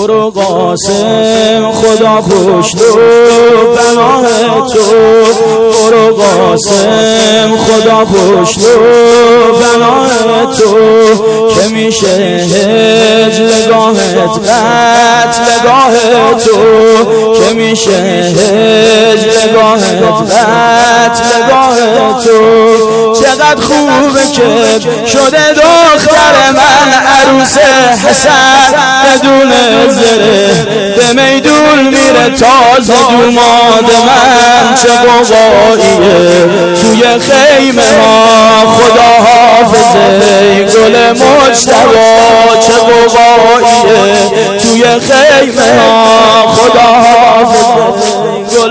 برو قاسم خدا خوشلو پناه تو، برو قاسم خدا خوشلو پناه تو، که میشه هجلگاهت قتلگاه تو، که میشه هجلگاهت قتلگاه تو. چقدر خوبه که شده دختر من عروس حسن، بدون زره به میدون میره تازه دوماد من. چه قواییه توی خیمه ها خدا حافظه گل مجتبی، چه قواییه توی خیمه ها خدا حافظه گل.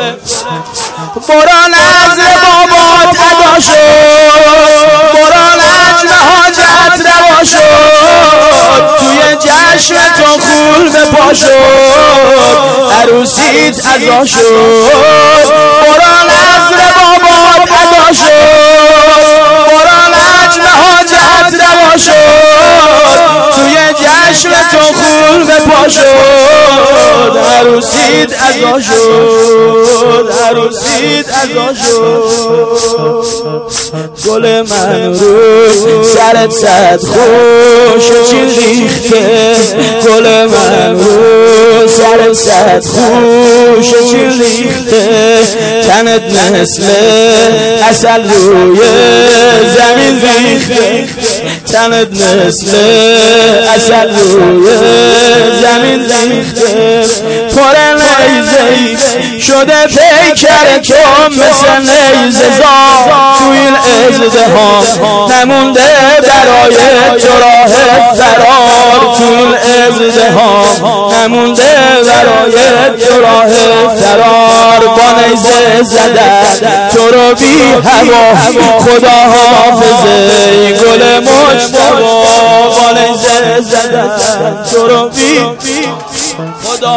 برو نزد بابات ادا شد، برو نجم حاجت روا شد، توی جشن تو خون به پا شد، عروسیت عزا شد. برو نزد بابات ادا شد، برو نجم حاجت روا شد، توی جشن تو خون به پا شد، عروسیت عزا شد، عروسیت عزا شد. گل من رو سرت صد خوش چین ریخته، گل من رو سرت صد خوش چین ریخته، تنت مثل عسل روی زمین ریخته، تنت مثل عسل روی زمین ریخته. پر نیزه‌ای شده پیکر تو مثل نیزه زار، تو این ازدهام نمونده برای تو راه فرار، تو این ازدهام نمونده برای تو راه فرار. با نیزه زدن تو رو بی هوا خدا حافظه گل مجتبی، با نیزه زدن تو رو بی خدا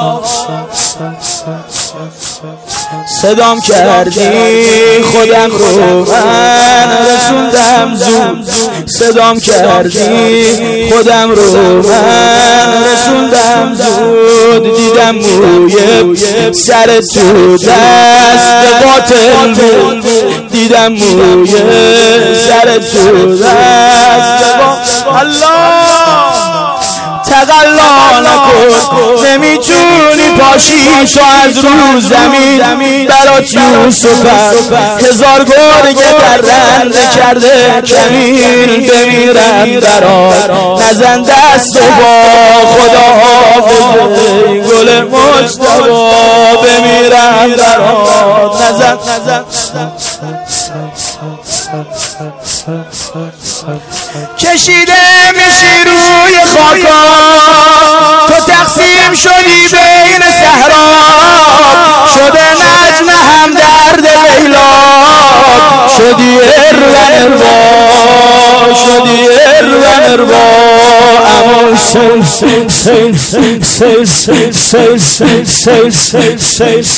صدام کردی خودم رو من رسوندم زود، صدام کردی خودم رو من رسوندم زود. دیدم موی سر تو دست قاتل بود، دیدم موی سر تو دست الله تقلا نکن، نمیتونی پاشی تو از رو زمین. برات یوسفم هزار گرگ درنده کرده کمین، بمیرم برات نزن دست و با خدا حافظه گل مجتبی، بمیرم برات نزن. کشیده میشی روی خاکا، تو تقسیم شدی بین صحرا، شده نجم هم درد لیلا، شدی ارون اروا، شدی ارون اروا. اما سیل سیل سیل سیل سیل سیل سیل سیل سیل